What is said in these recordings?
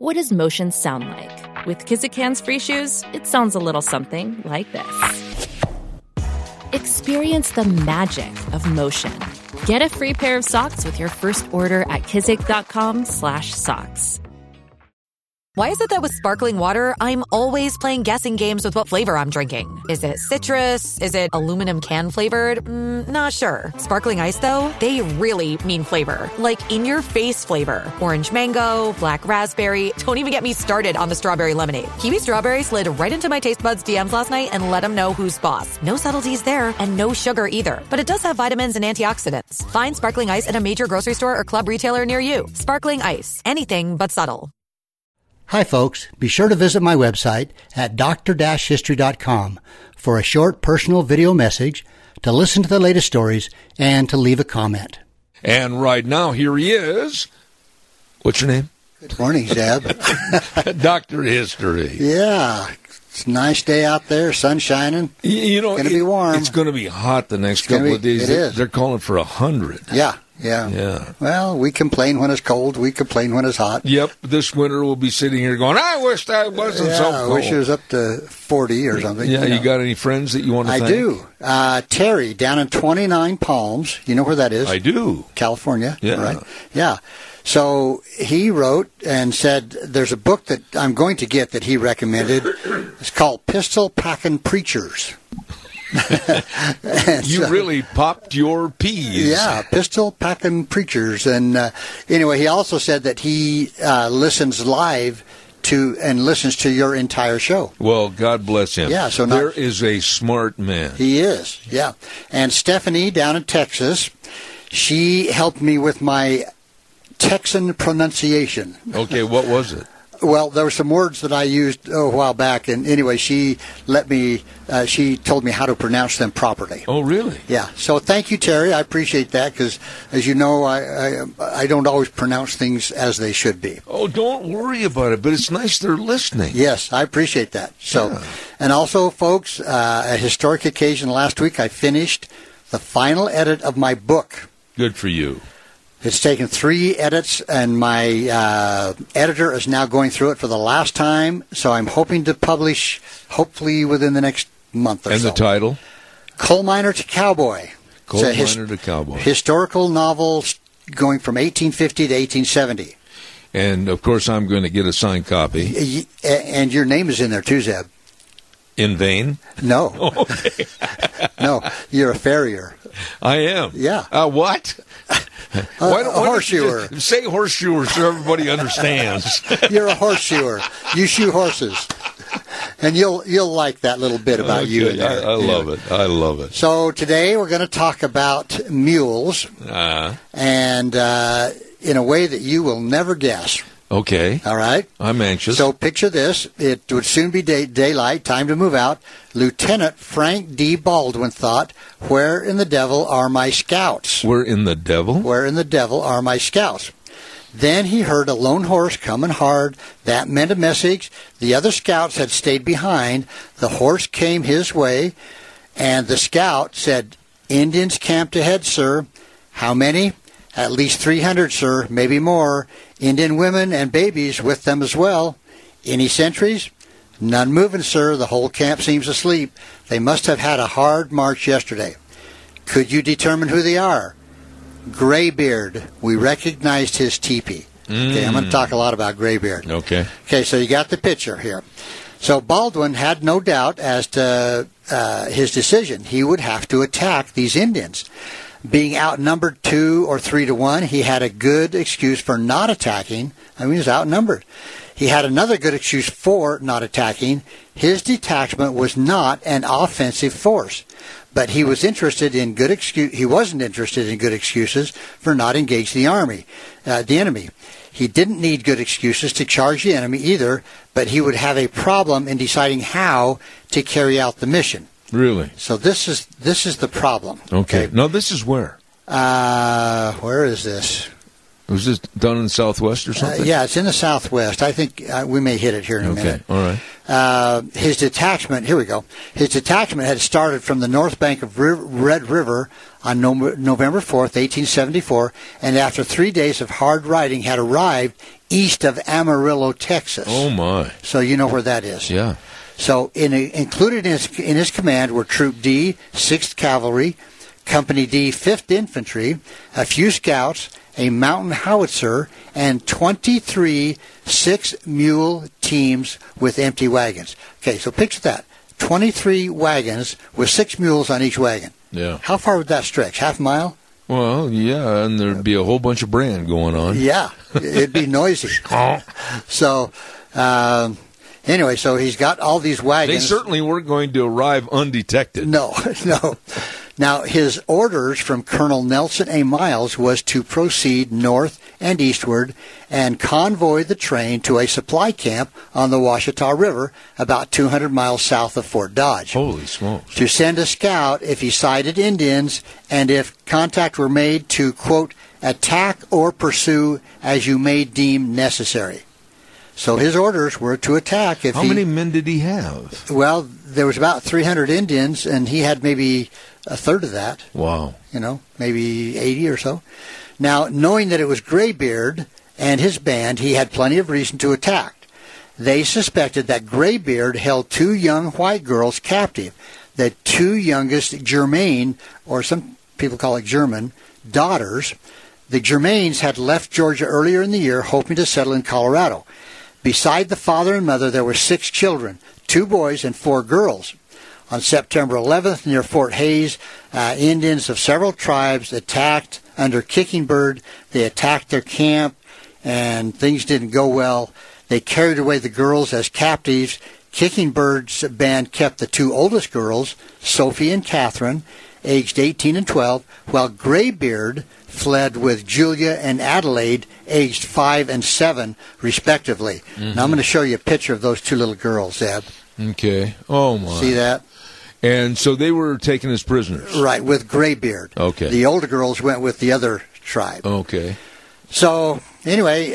What does motion sound like? With Kizik hands-free shoes, it sounds a little something like this. Experience the magic of motion. Get a free pair of socks with your first order at kizik.com/socks. Why is it that with sparkling water, I'm always playing guessing games with what flavor I'm drinking? Is it citrus? Is it aluminum can flavored? Not sure. Sparkling ice, though, they really mean flavor. Like in-your-face flavor. Orange mango, black raspberry. Don't even get me started on the strawberry lemonade. Kiwi Strawberry slid right into my taste buds DMs last night and let them know who's boss. No subtleties there, and no sugar either. But it does have vitamins and antioxidants. Find sparkling ice at a major grocery store or club retailer near you. Sparkling ice. Anything but subtle. Hi, folks. Be sure to visit my website at dr-history.com for a short personal video message, to listen to the latest stories, and to leave a comment. And right now, here he is. What's your name? Good morning, Zeb. Dr. History. Yeah. It's a nice day out there, sun shining. You know, it's going to be warm. It's going to be hot the next couple of days. It is. They're calling for 100. Yeah. Yeah. Well, we complain when it's cold. We complain when it's hot. Yep. This winter we'll be sitting here going, I wish that wasn't so cold. I wish it was up to 40 or something. Yeah, you got any friends that you want to thank? I do. Terry, down in 29 Palms. You know where that is? I do. California. Yeah. Right? Yeah. So he wrote and said there's a book that I'm going to get that he recommended. It's called Pistol Packin' Preachers. You really popped your peas. Yeah, Pistol Packin' Preachers. And anyway, he also said that he listens live and listens to your entire show. Well, God bless him. Yeah, so there is a smart man. He is, yeah. And Stephanie down in Texas, she helped me with my Texan pronunciation. Okay, what was it? Well, there were some words that I used a while back, and anyway, she told me how to pronounce them properly. Oh, really? Yeah. So thank you, Terry. I appreciate that, because, as you know, I don't always pronounce things as they should be. Oh, don't worry about it, but it's nice they're listening. Yes, I appreciate that. So, yeah. And also, folks, a historic occasion last week, I finished the final edit of my book. Good for you. It's taken 3 edits, and my editor is now going through it for the last time, so I'm hoping to publish, hopefully, within the next month or so. And the title? Coal Miner to Cowboy. Coal Miner to Cowboy. Historical novel going from 1850 to 1870. And, of course, I'm going to get a signed copy. And your name is in there, too, Zeb. In vain? No. Okay. No, you're a farrier. I am? Yeah. What? Why horseshoer. Say horseshoer so everybody understands. You're a horseshoer. You shoe horses. And you'll like that little bit about you in there. I love it. I love it. So today we're going to talk about mules, and in a way that you will never guess. Okay. All right? I'm anxious. So picture this. It would soon be daylight, time to move out. Lieutenant Frank D. Baldwin thought, where in the devil are my scouts? Where in the devil? Where in the devil are my scouts? Then he heard a lone horse coming hard. That meant a message. The other scouts had stayed behind. The horse came his way, and the scout said, Indians camped ahead, sir. How many? At least 300, sir, maybe more. Indian women and babies with them as well. Any sentries? None moving, sir. The whole camp seems asleep. They must have had a hard march yesterday. Could you determine who they are? Graybeard. We recognized his teepee. Okay, I'm going to talk a lot about Graybeard. Okay. Okay, so you got the picture here. So Baldwin had no doubt as to his decision. He would have to attack these Indians. Being outnumbered 2 or 3 to 1, he had a good excuse for not attacking. I mean, he was outnumbered. He had another good excuse for not attacking. His detachment was not an offensive force, but he was interested in good excuse. He wasn't interested in good excuses for not engaging the enemy. He didn't need good excuses to charge the enemy either, but he would have a problem in deciding how to carry out the mission. Really? So this is the problem. Okay. Now this is where? Where is this? Was this done in the Southwest or something? Yeah, it's in the Southwest. I think we may hit it here in a minute. Okay, all right. his detachment, here we go. His detachment had started from the north bank of Red River on November 4th, 1874, and after 3 days of hard riding had arrived east of Amarillo, Texas. Oh, my. So you know where that is. Yeah. So included in his command were Troop D, 6th Cavalry, Company D, 5th Infantry, a few scouts, a mountain howitzer, and 23 six-mule teams with empty wagons. Okay, so picture that. 23 wagons with 6 mules on each wagon. Yeah. How far would that stretch? Half a mile? Well, yeah, and there'd be a whole bunch of brand going on. Yeah, it'd be noisy. So, anyway, so he's got all these wagons. They certainly weren't going to arrive undetected. No. Now, his orders from Colonel Nelson A. Miles was to proceed north and eastward and convoy the train to a supply camp on the Ouachita River about 200 miles south of Fort Dodge. Holy smokes. To send a scout if he sighted Indians and if contact were made to, quote, attack or pursue as you may deem necessary. So his orders were to attack. How many men did he have? Well, there was about 300 Indians, and he had maybe a third of that. Wow. Maybe 80 or so. Now, knowing that it was Graybeard and his band, he had plenty of reason to attack. They suspected that Graybeard held 2 young white girls captive, the 2 youngest Germain, or some people call it German, daughters. The Germains had left Georgia earlier in the year, hoping to settle in Colorado. Beside the father and mother, there were 6 children, 2 boys and 4 girls. On September 11th, near Fort Hays, Indians of several tribes attacked under Kicking Bird. They attacked their camp, and things didn't go well. They carried away the girls as captives. Kicking Bird's band kept the 2 oldest girls, Sophie and Catherine, aged 18 and 12, while Graybeard fled with Julia and Adelaide, aged 5 and 7, respectively. Mm-hmm. Now I'm going to show you a picture of those 2 little girls, Zeb. Okay. Oh, my. See that? And so they were taken as prisoners. Right, with Graybeard. Okay. The older girls went with the other tribe. Okay. So, anyway,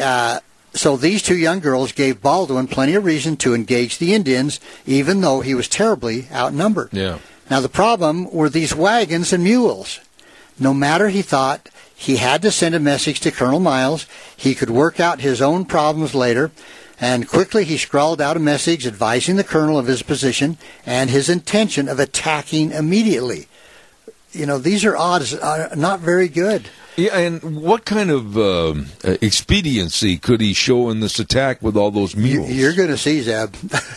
so these 2 young girls gave Baldwin plenty of reason to engage the Indians, even though he was terribly outnumbered. Yeah. Now, the problem were these wagons and mules. No matter, he thought, he had to send a message to Colonel Miles. He could work out his own problems later. And quickly he scrawled out a message advising the colonel of his position and his intention of attacking immediately. These are odds not very good. Yeah, and what kind of expediency could he show in this attack with all those mules? You're going to see, Zeb.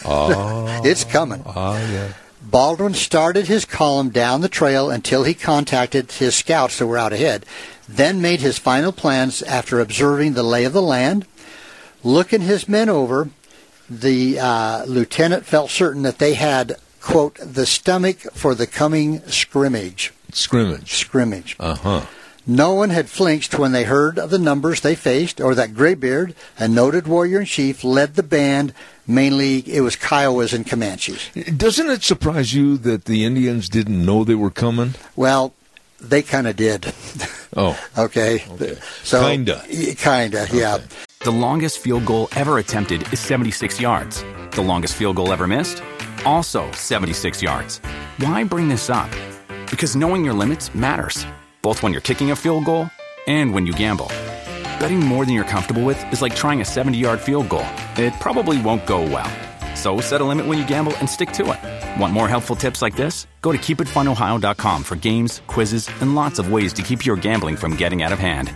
It's coming. Yeah. Baldwin started his column down the trail until he contacted his scouts that were out ahead, then made his final plans after observing the lay of the land. Looking his men over, the lieutenant felt certain that they had, quote, the stomach for the coming scrimmage. Scrimmage. Uh-huh. No one had flinched when they heard of the numbers they faced, or that Graybeard, a noted warrior-in-chief, led the band. Mainly, it was Kiowas and Comanches. Doesn't it surprise you that the Indians didn't know they were coming? Well, they kind of did. Oh. Okay. So, Kinda, yeah. Okay. The longest field goal ever attempted is 76 yards. The longest field goal ever missed? Also 76 yards. Why bring this up? Because knowing your limits matters, both when you're kicking a field goal and when you gamble. Betting more than you're comfortable with is like trying a 70-yard field goal. It probably won't go well. So set a limit when you gamble and stick to it. Want more helpful tips like this? Go to keepitfunohio.com for games, quizzes, and lots of ways to keep your gambling from getting out of hand.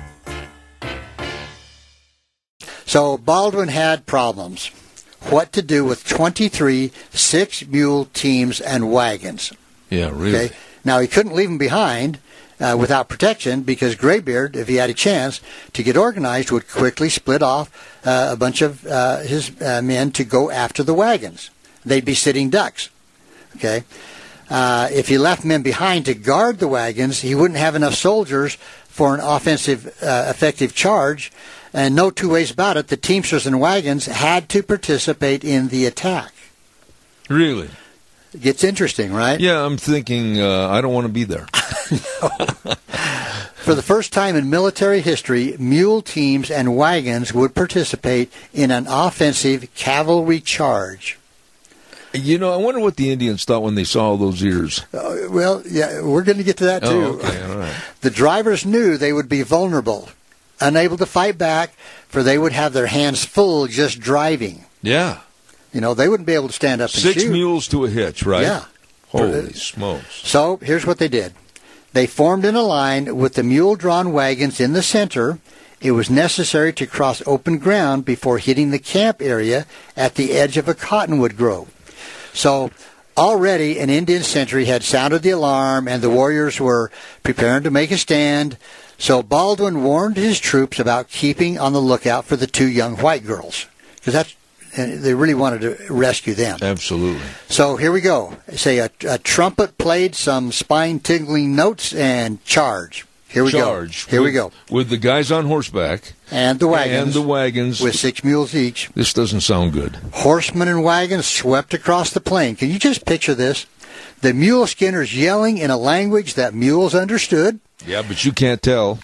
So Baldwin had problems. What to do with 23 six-mule teams and wagons. Yeah, really. Okay? Now, he couldn't leave them behind without protection because Graybeard, if he had a chance to get organized, would quickly split off a bunch of his men to go after the wagons. They'd be sitting ducks. Okay? If he left men behind to guard the wagons, he wouldn't have enough soldiers for an offensive, effective charge. And no 2 ways about it, the Teamsters and wagons had to participate in the attack. Really? It gets interesting, right? Yeah, I'm thinking I don't want to be there. For the first time in military history, mule teams and wagons would participate in an offensive cavalry charge. You know, I wonder what the Indians thought when they saw all those ears. Well, yeah, we're going to get to that, too. Oh, okay, all right. The drivers knew they would be vulnerable, unable to fight back, for they would have their hands full just driving. Yeah. You know, they wouldn't be able to stand up and shoot. 6 mules to a hitch, right? Yeah. Holy smokes. So here's what they did. They formed in a line with the mule-drawn wagons in the center. It was necessary to cross open ground before hitting the camp area at the edge of a cottonwood grove. So already an Indian sentry had sounded the alarm, and the warriors were preparing to make a stand. So Baldwin warned his troops about keeping on the lookout for the 2 young white girls, because they really wanted to rescue them. Absolutely. So here we go. Say a trumpet played some spine-tingling notes, and charge. Here we go. Here we go. With the guys on horseback. And the wagons. With 6 mules each. This doesn't sound good. Horsemen and wagons swept across the plain. Can you just picture this? The mule skinners yelling in a language that mules understood. Yeah, but you can't tell.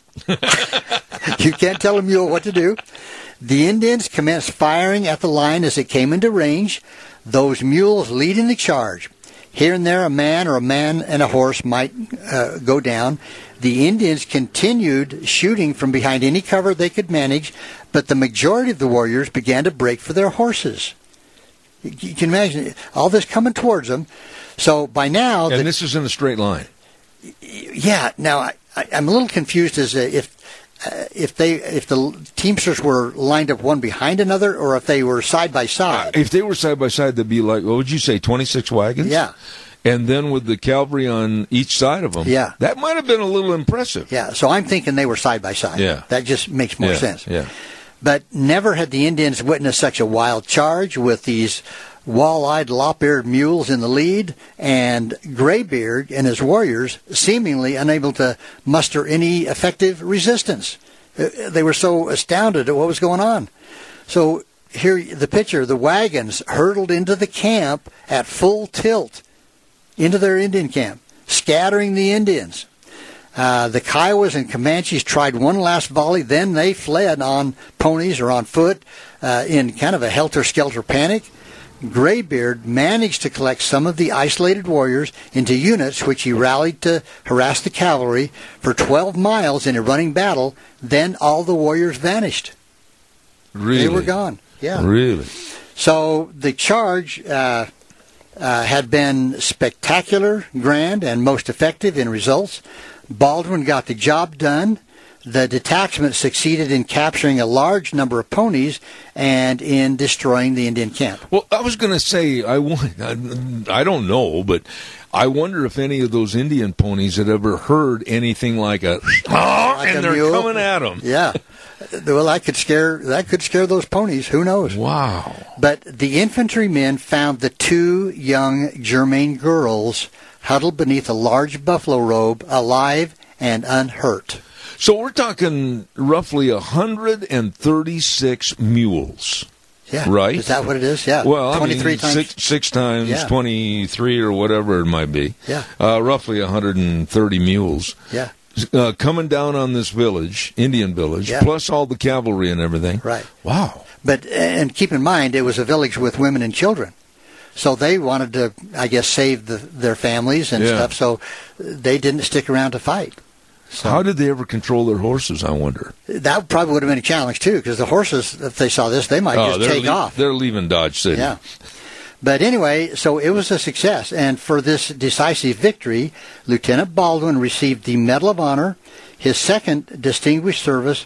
You can't tell a mule what to do. The Indians commenced firing at the line as it came into range, those mules leading the charge. Here and there, a man and a horse might go down. The Indians continued shooting from behind any cover they could manage, but the majority of the warriors began to break for their horses. You can imagine all this coming towards them. So by now... And this is in a straight line. Yeah. Now, I'm a little confused as if the teamsters were lined up one behind another, or if they were side by side. If they were side by side, they'd be like, what would you say, 26 wagons? Yeah. And then with the cavalry on each side of them, yeah, that might have been a little impressive. Yeah, so I'm thinking they were side by side. Yeah. That just makes more sense. Yeah. But never had the Indians witnessed such a wild charge with these wall-eyed, lop-eared mules in the lead, and Graybeard and his warriors seemingly unable to muster any effective resistance. They were so astounded at what was going on. So here, the picture, the wagons hurtled into the camp at full tilt, into their Indian camp, scattering the Indians. The Kiowas and Comanches tried one last volley, then they fled on ponies or on foot in kind of a helter-skelter panic. Graybeard managed to collect some of the isolated warriors into units which he rallied to harass the cavalry for 12 miles in a running battle. Then all the warriors vanished. Really? They were gone. Yeah. Really? So the charge had been spectacular, grand, and most effective in results. Baldwin got the job done. The detachment succeeded in capturing a large number of ponies and in destroying the Indian camp. Well, I was going to say, I don't know, but I wonder if any of those Indian ponies had ever heard anything like a and they're mule coming at them. Yeah. Well, that could scare those ponies. Who knows? Wow. But the infantrymen found the 2 young Germain girls huddled beneath a large buffalo robe, alive and unhurt. So we're talking roughly 136 mules. Yeah. Right? Is that what it is? Yeah. Well, 23 times. Six times 23 or whatever it might be. Yeah. Roughly 130 mules. Yeah. Coming down on this village, Indian village, plus all the cavalry and everything. Right. Wow. But, and keep in mind, it was a village with women and children. So they wanted to, I guess, save their families and stuff, so they didn't stick around to fight. So, how did they ever control their horses, I wonder? That probably would have been a challenge, too, because the horses, if they saw this, they might just take off. They're leaving Dodge City. Yeah. But anyway, so it was a success. And for this decisive victory, Lieutenant Baldwin received the Medal of Honor, his second distinguished service,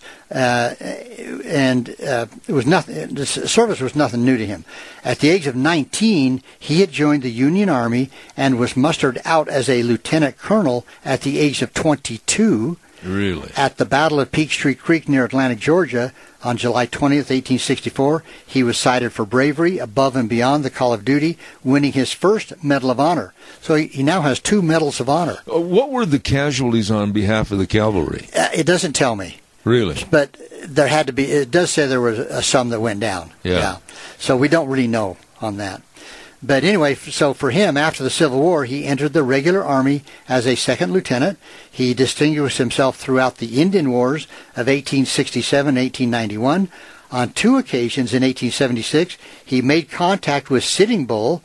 service was nothing new to him. At the age of 19, he had joined the Union Army and was mustered out as a lieutenant colonel at the age of 22. Really? At the Battle of Peachtree Creek near Atlanta, Georgia, on July 20th, 1864, he was cited for bravery above and beyond the call of duty, winning his first Medal of Honor. So he now has 2 Medals of Honor. What were the casualties on behalf of the cavalry? It doesn't tell me. Really? But there had to be. It does say there was some that went down. Yeah. So we don't really know on that. But anyway, so for him, after the Civil War, he entered the regular army as a second lieutenant. He distinguished himself throughout the Indian Wars of 1867 and 1891. On 2 occasions in 1876, he made contact with Sitting Bull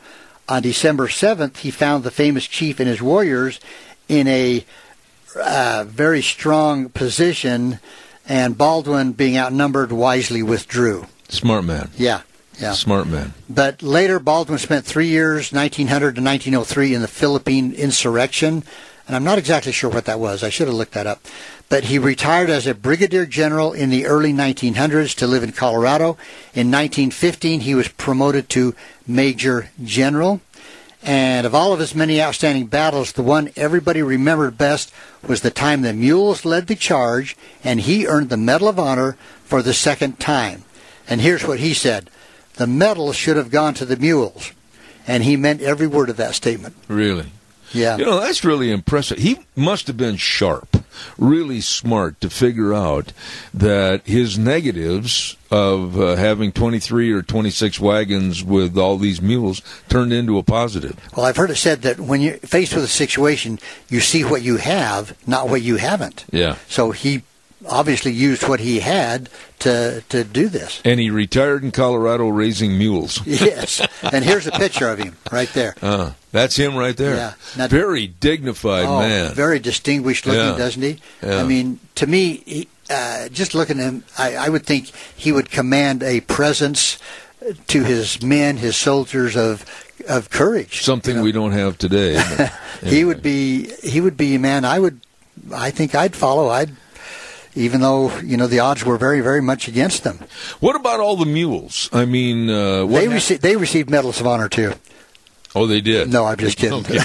on December 7th, he found the famous chief and his warriors in a very strong position, and Baldwin, being outnumbered, wisely withdrew. Smart man. Yeah. Smart man. But later, Baldwin spent 3 years, 1900 to 1903, in the Philippine insurrection, and I'm not exactly sure what that was. I should have looked that up. But he retired as a brigadier general in the early 1900s to live in Colorado. In 1915, he was promoted to major general. And of all of his many outstanding battles, the one everybody remembered best was the time the mules led the charge, and he earned the Medal of Honor for the second time. And here's what he said: "The medal should have gone to the mules." And he meant every word of that statement. Really? Yeah. You know, that's really impressive. He must have been sharp, really smart to figure out that his negatives of having 23 or 26 wagons with all these mules turned into a positive. Well, I've heard it said that when you're faced with a situation, you see what you have, not what you haven't. Yeah. So he obviously used what he had to do this. And he retired in Colorado raising mules. Yes. And here's a picture of him right there. That's him right there. Yeah. Now, very dignified man. Very distinguished looking, Yeah. doesn't he? Yeah. I mean, to me, just looking at him, I would think he would command a presence to his men, his soldiers of courage. Something we don't have today. But, He would be a man I think I'd follow. Even though, the odds were very, very much against them. What about all the mules? I mean, they received medals of honor too. Oh, they did? No, I'm just kidding. Okay.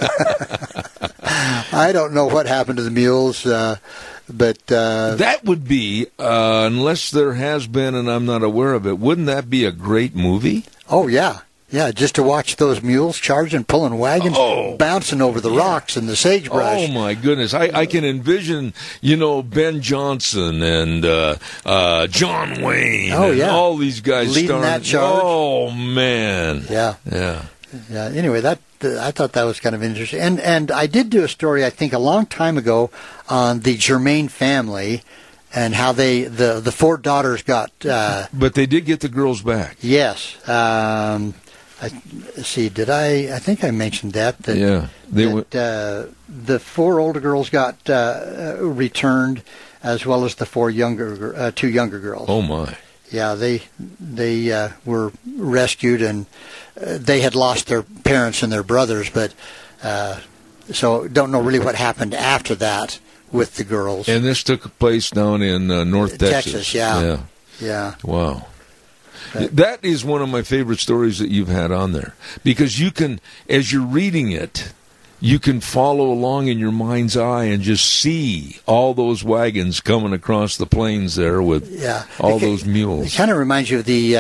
I don't know what happened to the mules, but that would be, unless there has been and I'm not aware of it, wouldn't that be a great movie? Oh, yeah. Yeah, just to watch those mules charging, pulling wagons, bouncing over the rocks and the sagebrush. Oh, my goodness. I can envision, Ben Johnson and John Wayne and all these guys leading that charge. Oh, man. Yeah. Yeah. Yeah. Anyway, I thought that was kind of interesting. And I did do a story, I think, a long time ago on the Germain family and how the four daughters got... but they did get the girls back. Yes. Let's see, I think I mentioned that. The four older girls got returned, as well as the two younger girls. Oh, my. Yeah, they were rescued, and they had lost their parents and their brothers, but so don't know really what happened after that with the girls. And this took place down in North Texas. Texas, yeah. Wow. That is one of my favorite stories that you've had on there, because you can, as you're reading it, you can follow along in your mind's eye and just see all those wagons coming across the plains there with all those mules. It kind of reminds you of the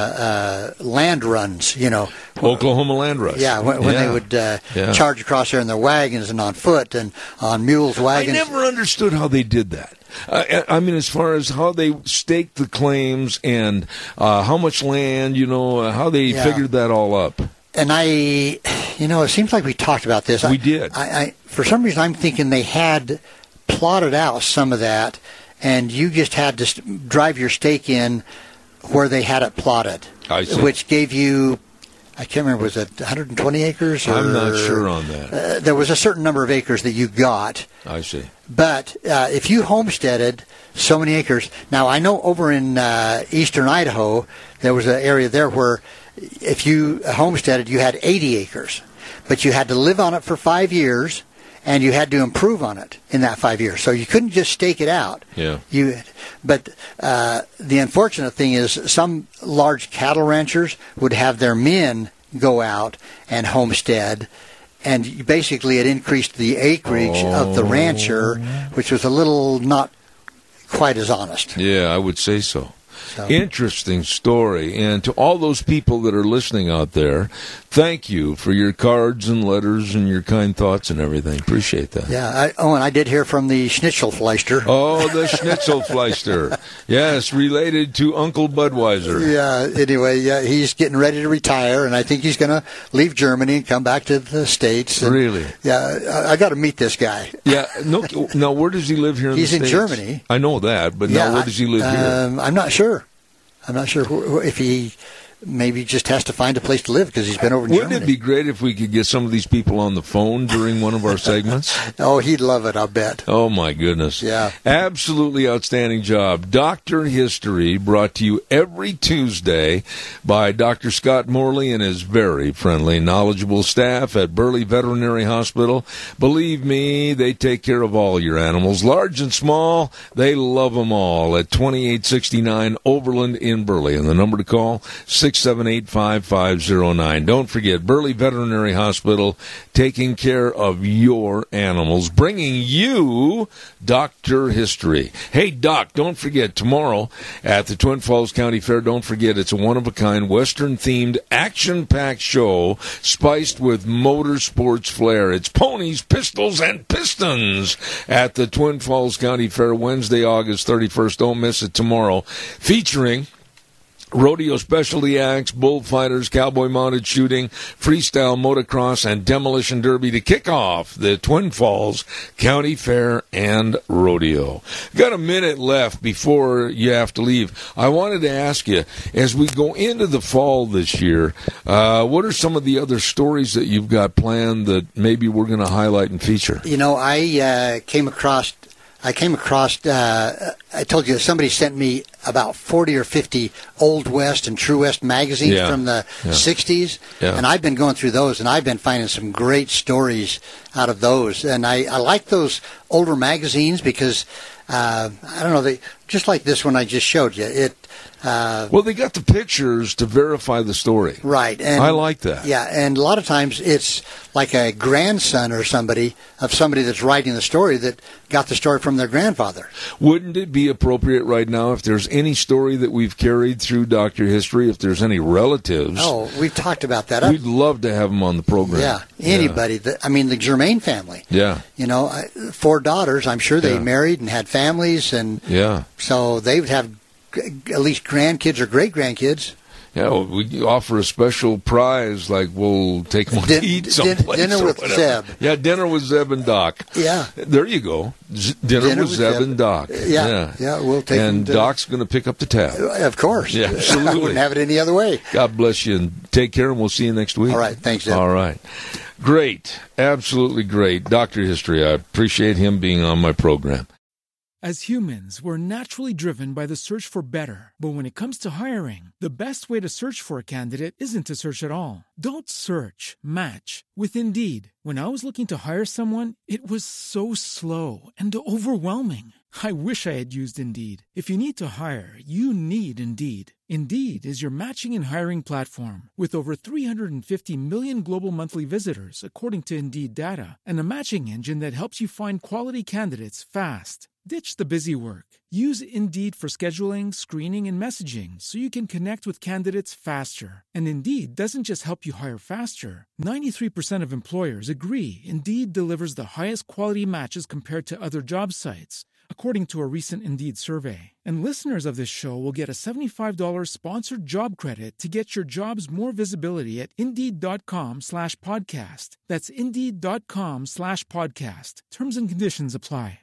land runs, Oklahoma land rush. Yeah, when they would charge across there in their wagons and on foot and on mules' wagons. I never understood how they did that. I mean, as far as how they staked the claims and how much land, how they figured that all up. And it seems like we talked about this. We did. For some reason, I'm thinking they had plotted out some of that, and you just had to drive your stake in where they had it plotted. I see. Which gave you, I can't remember, was it 120 acres? I'm not sure on that. There was a certain number of acres that you got. I see. But if you homesteaded so many acres, now I know over in eastern Idaho, there was an area there where if you homesteaded, you had 80 acres. But you had to live on it for 5 years, and you had to improve on it in that 5 years. So you couldn't just stake it out. Yeah. But the unfortunate thing is some large cattle ranchers would have their men go out and homestead, and basically it increased the acreage of the rancher, which was a little not quite as honest. Yeah, I would say so. Interesting story. And to all those people that are listening out there, thank you for your cards and letters and your kind thoughts and everything. Appreciate that. Yeah. And I did hear from the Schnitzelfleister. Oh, the Schnitzelfleister. Yes, related to Uncle Budweiser. Yeah. Anyway, he's getting ready to retire, and I think he's going to leave Germany and come back to the States. And, really? Yeah. I got to meet this guy. Yeah. No. Now, where does he live here in the States? He's in Germany. I know that, but now where does he live here? I'm not sure. I'm not sure if he maybe just has to find a place to live because he's been over in Wouldn't Germany. it be great if we could get some of these people on the phone during one of our segments? Oh, he'd love it, I'll bet. Oh, my goodness. Yeah. Absolutely outstanding job. Dr. History, brought to you every Tuesday by Dr. Scott Morley and his very friendly, knowledgeable staff at Burley Veterinary Hospital. Believe me, they take care of all your animals, large and small. They love them all at 2869 Overland in Burley. And the number to call, 678-5509. Don't forget, Burley Veterinary Hospital, taking care of your animals, bringing you Dr. History. Hey, Doc, don't forget, tomorrow at the Twin Falls County Fair, don't forget, it's a one-of-a-kind Western-themed, action-packed show spiced with motorsports flair. It's ponies, pistols, and pistons at the Twin Falls County Fair, Wednesday, August 31st. Don't miss it tomorrow. Featuring rodeo specialty acts, bullfighters, cowboy mounted shooting, freestyle motocross, and demolition derby to kick off the Twin Falls County Fair and Rodeo. Got a minute left before you have to leave. I wanted to ask you, as we go into the fall this year, what are some of the other stories that you've got planned that maybe we're going to highlight and feature? You know, I came across, I told you somebody sent me about 40 or 50 Old West and True West magazines from the 60s, and I've been going through those, and I've been finding some great stories out of those. And I like those older magazines because, I don't know, they just like this one I just showed you. Well, they got the pictures to verify the story. Right. And I like that. Yeah, and a lot of times it's like a grandson or somebody that's writing the story that got the story from their grandfather. Wouldn't it be appropriate right now, if there's any story that we've carried through Dr. History, if there's any relatives? Oh, we've talked about that. We'd love to have them on the program. Yeah, anybody. The Germain family. Yeah. You know, 4 daughters. I'm sure they married and had families, and so they would have at least grandkids or great-grandkids. Yeah, well, we offer a special prize, like we'll take them to eat someplace. Dinner with Zeb. Yeah, dinner with Zeb and Doc. Yeah. There you go. Dinner with Zeb and Doc. Yeah, we'll take them. And Doc's going to pick up the tab. Of course. Yeah, absolutely. I wouldn't have it any other way. God bless you, and take care, and we'll see you next week. All right, thanks, Zeb. All right. Great. Absolutely great. Dr. History, I appreciate him being on my program. As humans, we're naturally driven by the search for better. But when it comes to hiring, the best way to search for a candidate isn't to search at all. Don't search, match with Indeed. When I was looking to hire someone, it was so slow and overwhelming. I wish I had used Indeed. If you need to hire, you need Indeed. Indeed is your matching and hiring platform with over 350 million global monthly visitors, according to Indeed data, and a matching engine that helps you find quality candidates fast. Ditch the busy work. Use Indeed for scheduling, screening, and messaging so you can connect with candidates faster. And Indeed doesn't just help you hire faster. 93% of employers agree Indeed delivers the highest quality matches compared to other job sites, according to a recent Indeed survey. And listeners of this show will get a $75 sponsored job credit to get your jobs more visibility at Indeed.com/podcast. That's Indeed.com/podcast. Terms and conditions apply.